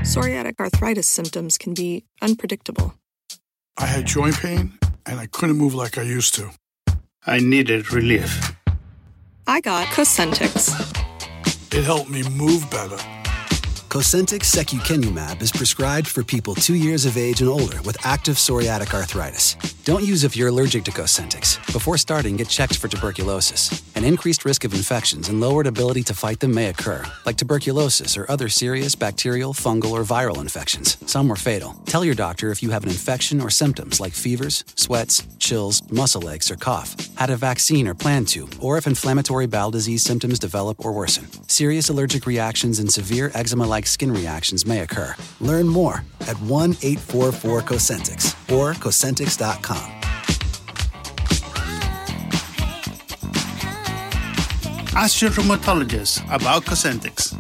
Psoriatic arthritis symptoms can be unpredictable. I had joint pain, and I couldn't move like I used to. I needed relief. I got Cosentyx. It helped me move better. Cosentyx secukinumab is prescribed for people 2 years of age and older with active psoriatic arthritis. Don't use if you're allergic to Cosentyx. Before starting, get checked for tuberculosis. An increased risk of infections and lowered ability to fight them may occur, like tuberculosis or other serious bacterial, fungal, or viral infections. Some were fatal. Tell your doctor if you have an infection or symptoms like fevers, sweats, chills, muscle aches, or cough, had a vaccine or plan to, or if inflammatory bowel disease symptoms develop or worsen. Serious allergic reactions and severe eczema-like skin reactions may occur. Learn more at 1-844-COSENTYX or Cosentyx.com. Ask your rheumatologist about Cosentyx.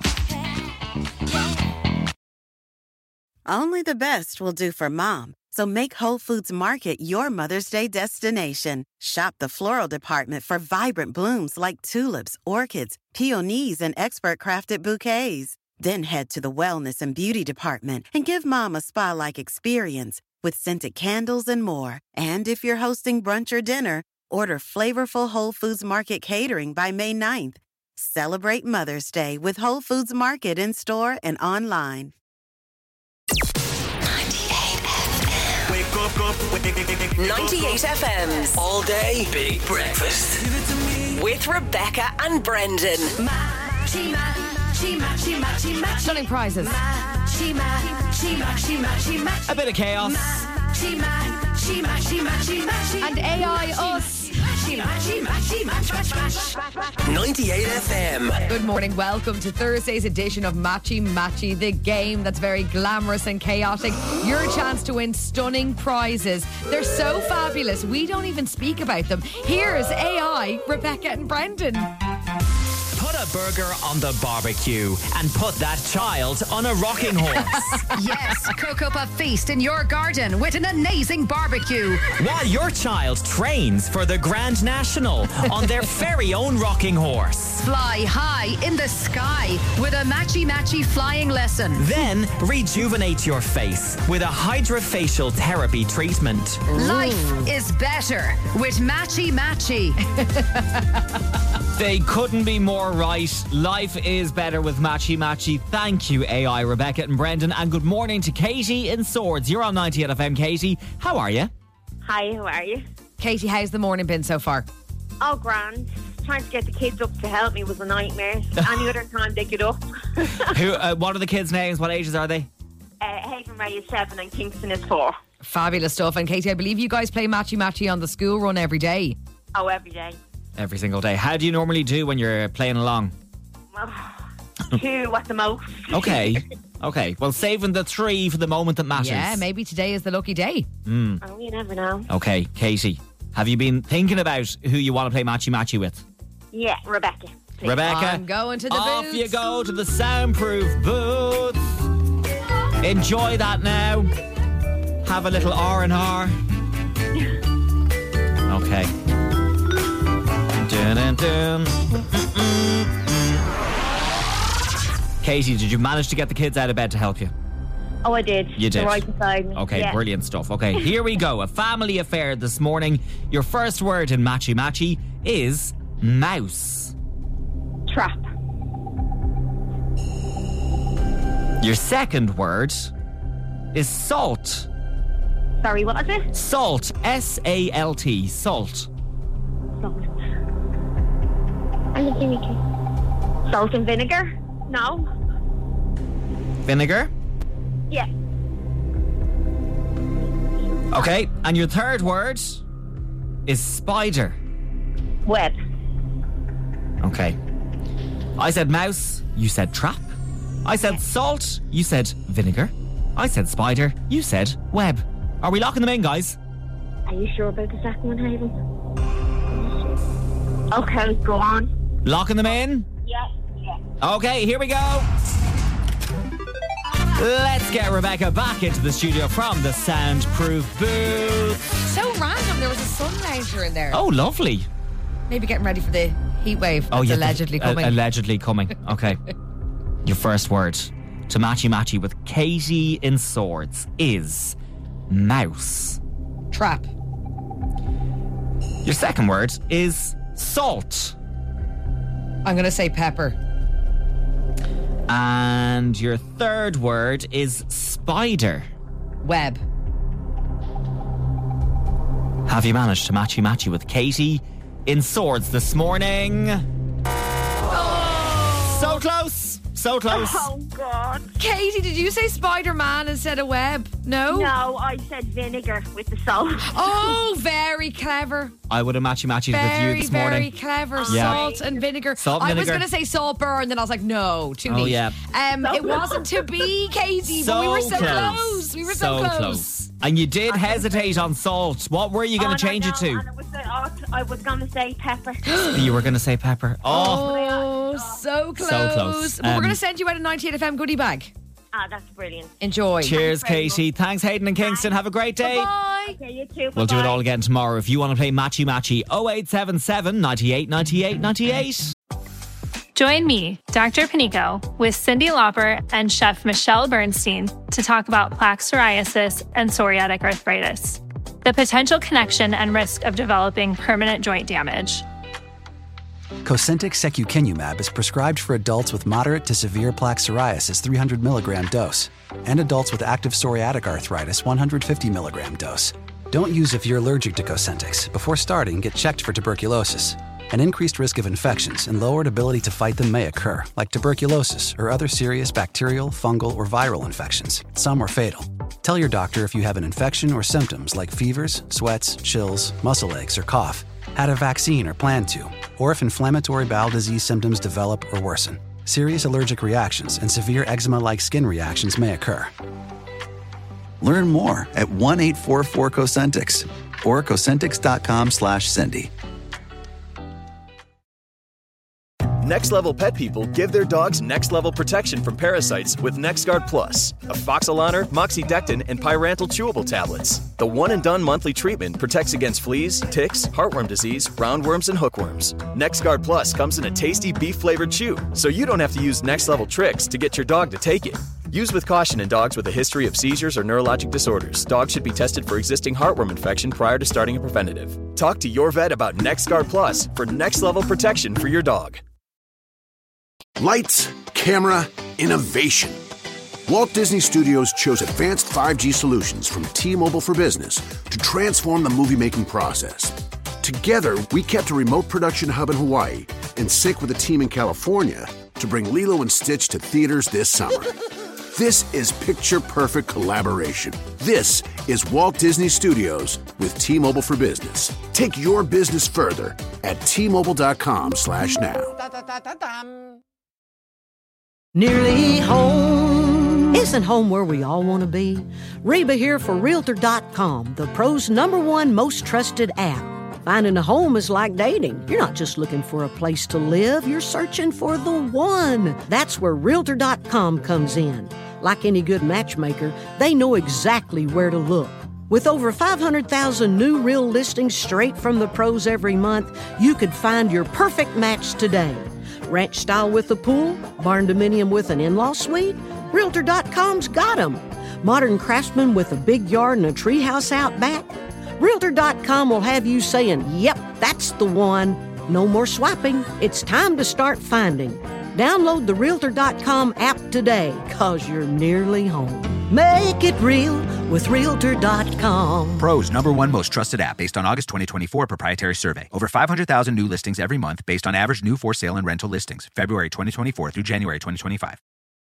Only the best will do for mom. So make Whole Foods Market your Mother's Day destination. Shop the floral department for vibrant blooms like tulips, orchids, peonies, and expert-crafted bouquets. Then head to the wellness and beauty department and give mom a spa-like experience with scented candles and more. And if you're hosting brunch or dinner, order flavorful Whole Foods Market catering by May 9th. Celebrate Mother's Day with Whole Foods Market in-store and online. 98 FM. All day, big breakfast. With Rebecca and Brendan. Stunning prizes. A bit of chaos. And AI us. 98 FM. Good morning. Welcome to Thursday's edition of Matchy Matchy, the game that's very glamorous and chaotic. Your chance to win stunning prizes. They're so fabulous, we don't even speak about them. Here's AI, Rebecca and Brendan. Put a burger on the barbecue and put that child on a rocking horse. Yes, cook up a feast in your garden with an amazing barbecue. While your child trains for the Grand National on their very own rocking horse. Fly high in the sky with a matchy matchy flying lesson. Then rejuvenate your face with a hydrofacial therapy treatment. Life is better with Matchy Matchy. They couldn't be more right. Life is better with Matchy Matchy. Thank you, AI, Rebecca and Brendan. And good morning to Katie in Swords. You're on 98 FM, Katie. How are you? Hi, how are you? Katie, how's the morning been so far? Oh, grand. Trying to get the kids up to help me was a nightmare. Any other time they get up. What are the kids' names? What ages are they? Haven Ray is 7 and Kingston is 4. Fabulous stuff. And Katie, I believe you guys play Matchy Matchy on the school run every day. Oh, every day. Every single day. How do you normally do when you're playing along? Well, 2 at the most. Okay. Well, saving the 3 for the moment that matters. Yeah, maybe today is the lucky day. Oh, you never know. Okay, Katie, have you been thinking about who you want to play Matchy Matchy with? Yeah, Rebecca. Please. Rebecca, I'm going to the off booth. you go to the soundproof booth. Enjoy that now. Have a little R&R. Okay. Dun, dun, dun. Katie, did you manage to get the kids out of bed to help you? Oh, I did. You did? They're right beside me. Okay, yeah. Brilliant stuff. Okay, here we go. A family affair this morning. Your first word in Matchy Matchy is mouse. Trap. Your second word is salt. Sorry, what was it? Salt. S-A-L-T. Salt. Salt. Salt and vinegar? No. Vinegar? Yeah. Okay, and your third word is spider. Web. Okay. I said mouse, you said trap. I said salt, you said vinegar. I said spider, you said web. Are we locking them in, guys? Are you sure about the second one, Haven? Okay, go on. Locking them in? Yeah. Okay, here we go. Let's get Rebecca back into the studio from the soundproof booth. So random. There was a sun lounger in there. Oh, lovely. Maybe getting ready for the heat wave that's allegedly coming. Allegedly coming. Okay. Your first word to Matchy Matchy with Katie in Swords is mouse. Trap. Your second word is salt. I'm going to say pepper. And your third word is spider. Web. Have you managed to Matchy Matchy with Katie in Swords this morning? So close. So close. Oh, God. Katie, did you say Spider-Man instead of web? No? No, I said vinegar with the salt. Oh, very clever. I would have Matchy Matchy with you this Very morning. clever. Yeah. Salt and vinegar. Salt and I was vinegar. going to say salt burn, then I was like, no, too neat. yeah. It wasn't to be, Katie, but we were so close. We were so close. And you did hesitate on salt. What were you going to change it to? And I was going to say pepper. You were going to say pepper. Oh, so close. So close. But we're going to send you out a 98FM goodie bag. Ah, that's brilliant. Enjoy. Cheers, Katie. Thanks, Hayden and Kingston. Have a great day. Bye. Okay, you too. We'll do it all again tomorrow. If you want to play Matchy Matchy, 0877 98 98 98. Join me, Dr. Panico, with Cyndi Lauper and Chef Michelle Bernstein to talk about plaque psoriasis and psoriatic arthritis, the potential connection and risk of developing permanent joint damage. Cosentyx secukinumab is prescribed for adults with moderate to severe plaque psoriasis 300 milligram dose and adults with active psoriatic arthritis 150 milligram dose. Don't use if you're allergic to Cosentyx. Before starting, get checked for tuberculosis. An increased risk of infections and lowered ability to fight them may occur, like tuberculosis or other serious bacterial, fungal, or viral infections. Some are fatal. Tell your doctor if you have an infection or symptoms like fevers, sweats, chills, muscle aches, or cough, had a vaccine or plan to, or if inflammatory bowel disease symptoms develop or worsen. Serious allergic reactions and severe eczema-like skin reactions may occur. Learn more at 1-844-COSENTYX or Cosentyx.com/Cindy. Next Level Pet people give their dogs next level protection from parasites with NexGard Plus, Afoxolaner, Moxidectin, and Pyrantel chewable tablets. The one-and-done monthly treatment protects against fleas, ticks, heartworm disease, roundworms, and hookworms. NexGard Plus comes in a tasty beef-flavored chew, so you don't have to use next-level tricks to get your dog to take it. Use with caution in dogs with a history of seizures or neurologic disorders. Dogs should be tested for existing heartworm infection prior to starting a preventative. Talk to your vet about NexGard Plus for next-level protection for your dog. Lights, camera, innovation. Walt Disney Studios chose advanced 5G solutions from T-Mobile for Business to transform the movie-making process. Together, we kept a remote production hub in Hawaii and sync with a team in California to bring Lilo and Stitch to theaters this summer. This is picture-perfect collaboration. This is Walt Disney Studios with T-Mobile for Business. Take your business further at T-Mobile.com/now. Nearly home. Isn't home where we all want to be? Reba here for Realtor.com, the pros' #1 most trusted app. Finding a home is like dating. You're not just looking for a place to live, you're searching for the one. That's where Realtor.com comes in. Like any good matchmaker, they know exactly where to look. With over 500,000 new real listings straight from the pros every month, you could find your perfect match today. Ranch style with a pool? Barn dominium with an in-law suite? Realtor.com's got 'em. Modern craftsman with a big yard and a treehouse out back? Realtor.com will have you saying, yep, that's the one. No more swiping. It's time to start finding. Download the Realtor.com app today, 'cause you're nearly home. Make it real with Realtor.com. Pros #1 most trusted app based on August 2024 proprietary survey. Over 500,000 new listings every month based on average new for sale and rental listings. February 2024 through January 2025.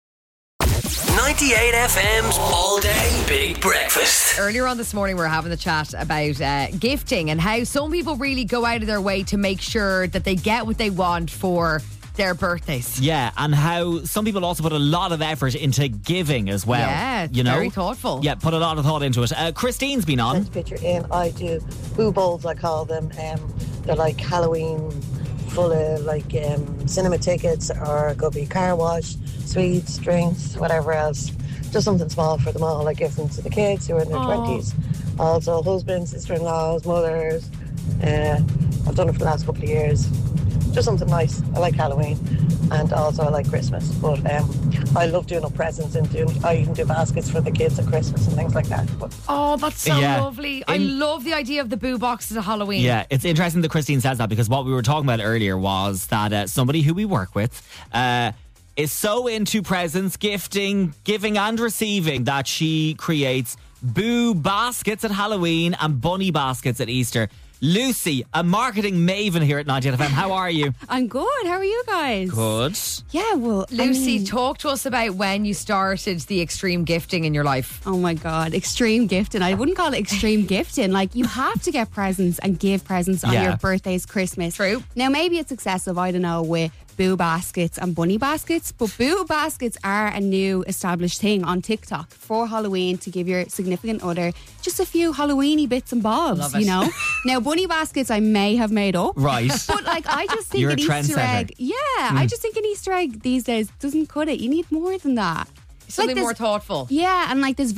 98 FM's All Day Big Breakfast. Earlier on this morning, we were having the chat about gifting and how some people really go out of their way to make sure that they get what they want for their birthdays. Yeah, and how some people also put a lot of effort into giving as well. Yeah, you know? very thoughtful. Yeah, put a lot of thought into it. Christine's been on. Let's picture in. I do boo bowls, I call them. They're like Halloween, full of like cinema tickets, or it could be car wash, sweets, drinks, whatever else. Just something small for them all. I give them to the kids who are in their 20s. Also husbands, sister-in-laws, mothers. I've done it for the last couple of years. Just something nice. I like Halloween, and also I like Christmas. But I love doing up presents and I even do baskets for the kids at Christmas and things like that. But Oh, that's so lovely. I love the idea of the boo boxes at Halloween. Yeah, it's interesting that Christine says that, because what we were talking about earlier was that somebody who we work with is so into presents, gifting, giving and receiving that she creates boo baskets at Halloween and bunny baskets at Easter. Lucy, a marketing maven here at 90FM. How are you? I'm good. How are you guys? Good. Yeah, well, Lucy, talk to us about when you started the extreme gifting in your life. Oh my God, extreme gifting. I wouldn't call it extreme gifting. Like, you have to get presents and give presents on your birthdays, Christmas. True. Now, maybe it's excessive, I don't know, with boo baskets and bunny baskets, but boo baskets are a new established thing on TikTok for Halloween to give your significant other just a few Halloweeny bits and bobs, Love it. you know. Now, bunny baskets I may have made up, Right. but like, I just think You're an a Easter trendsetter. egg, I just think an Easter egg these days doesn't cut it. You need more than that. Something more thoughtful. Yeah, and like there's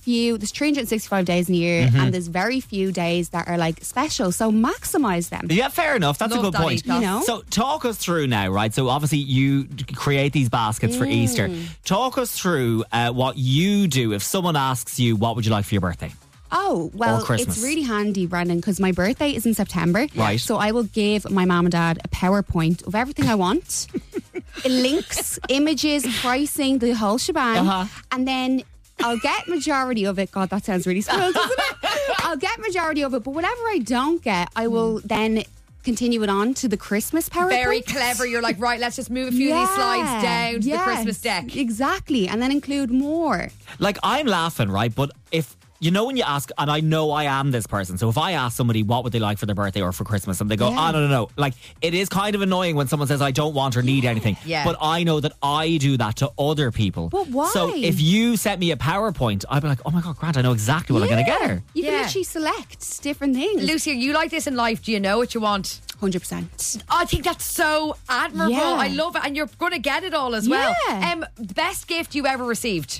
365 days in a year, Mhm. and there's very few days that are like special, so maximize them. Yeah, fair enough. That's Love a good that point. ethos. You know? So talk us through now, right? So obviously you create these baskets for Easter. Talk us through what you do if someone asks you, what would you like for your birthday? Oh, Or well, Christmas. it's really handy, Brandon, because my birthday is in September. Right. So I will give my mom and dad a PowerPoint of everything I want. Links, images, pricing, the whole shebang. And then I'll get majority of it. God, that sounds really spoiled, doesn't it? I'll get majority of it, but whatever I don't get, I will then continue it on to the Christmas PowerPoint. Very clever. You're like, right, let's just move a few of these slides down to the Christmas deck. Exactly. And then include more. Like, I'm laughing, right? But if, you know, when you ask, and I know I am this person, so if I ask somebody what would they like for their birthday or for Christmas, and they go, Yeah. oh, no. Like, it is kind of annoying when someone says, I don't want or need anything. Yeah. But I know that I do that to other people. But why? So if you sent me a PowerPoint, I'd be like, oh my God, Grant, I know exactly what I'm going to get her. You can literally select different things. Lucy, are you like this in life? Do you know what you want? 100%. I think that's so admirable. Yeah. I love it. And you're going to get it all as well. Yeah. Best gift you ever received?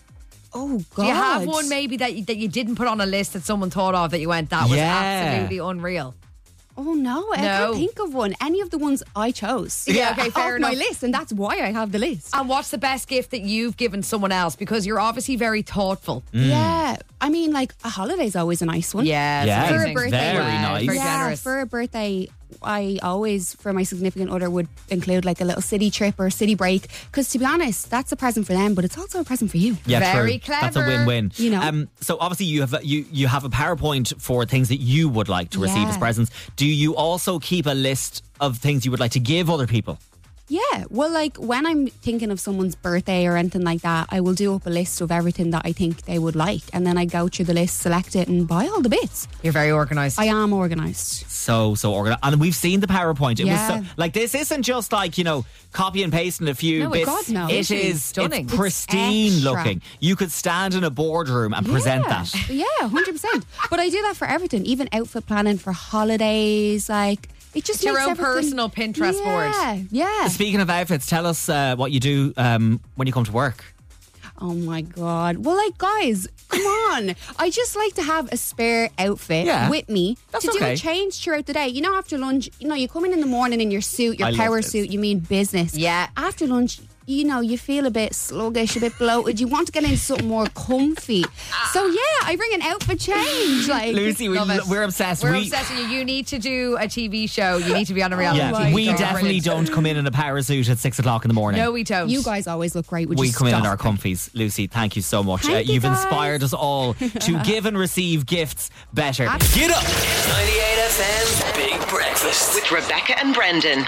Oh, God. Do you have one maybe that you didn't put on a list that someone thought of that you went, that was absolutely unreal? Oh, no. I can't think of one. Any of the ones I chose. Yeah, okay, fair off enough. my list, and that's why I have the list. And what's the best gift that you've given someone else? Because you're obviously very thoughtful. Yeah. I mean, like, a holiday's always a nice one. Yeah, Yeah, For a amazing. birthday. Very nice. Very Yeah, generous. for a birthday, I always, for my significant other, would include like a little city trip or a city break. Because to be honest, that's a present for them, but it's also a present for you. Yeah, Very true. That's a clever. win-win. You know. So obviously you have a PowerPoint for things that you would like to receive as Yeah. presents. Do you also keep a list of things you would like to give other people? Yeah, well, like when I'm thinking of someone's birthday or anything like that, I will do up a list of everything that I think they would like, and then I go through the list, select it, and buy all the bits. You're very organised. I am organised. So organized. And we've seen the PowerPoint. It Yeah. was so, like, this isn't just like, you know, copy and pasting a few No, bits. God, no. It Visually is stunning. It's pristine It's extra. looking. You could stand in a boardroom and present that. Yeah, 100%. But I do that for everything, even outfit planning for holidays. Like, it just It's your makes own everything- personal Pinterest board. Yeah. Speaking of outfits, tell us what you do when you come to work. Oh my God. Well, like, guys, come on. I just like to have a spare outfit Yeah. with me That's to do okay. a change throughout the day. You know, after lunch, you know, you come in the morning in your suit, your I love power this. suit, you mean business. Yeah. After lunch, you know, you feel a bit sluggish, a bit bloated. You want to get into something more comfy. So, yeah, I bring an outfit change. Like, Lucy, Love it. we're obsessed. We're obsessed with you. You need to do a TV show. You need to be on a reality Yeah, TV we show. definitely Brilliant. don't come in a power suit at 6 o'clock in the morning. No, we don't. You guys always look great. Would We you come in stop? our comfies. Lucy, thank you so much. Thank you, You've guys. inspired us all to give and receive gifts better. Get up! 98 FM's Big Breakfast With Rebecca and Brendan.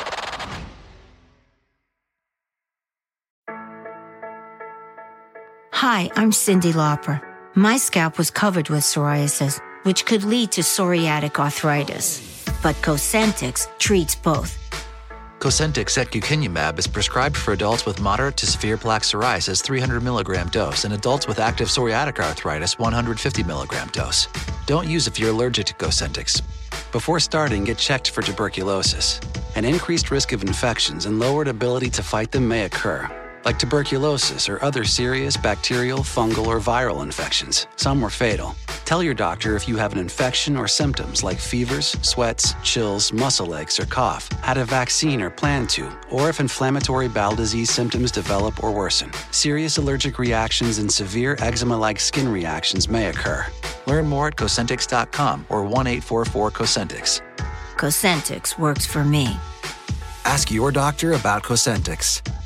Hi, I'm Cyndi Lauper. My scalp was covered with psoriasis, which could lead to psoriatic arthritis. But Cosentix treats both. Cosentix secukinumab is prescribed for adults with moderate to severe plaque psoriasis 300 milligram dose and adults with active psoriatic arthritis 150 milligram dose. Don't use if you're allergic to Cosentix. Before starting, get checked for tuberculosis. An increased risk of infections and lowered ability to fight them may occur, like tuberculosis or other serious bacterial, fungal, or viral infections. Some were fatal. Tell your doctor if you have an infection or symptoms like fevers, sweats, chills, muscle aches, or cough, had a vaccine or plan to, or if inflammatory bowel disease symptoms develop or worsen. Serious allergic reactions and severe eczema-like skin reactions may occur. Learn more at Cosentix.com or 1-844-COSENTIX. Cosentix works for me. Ask your doctor about Cosentix.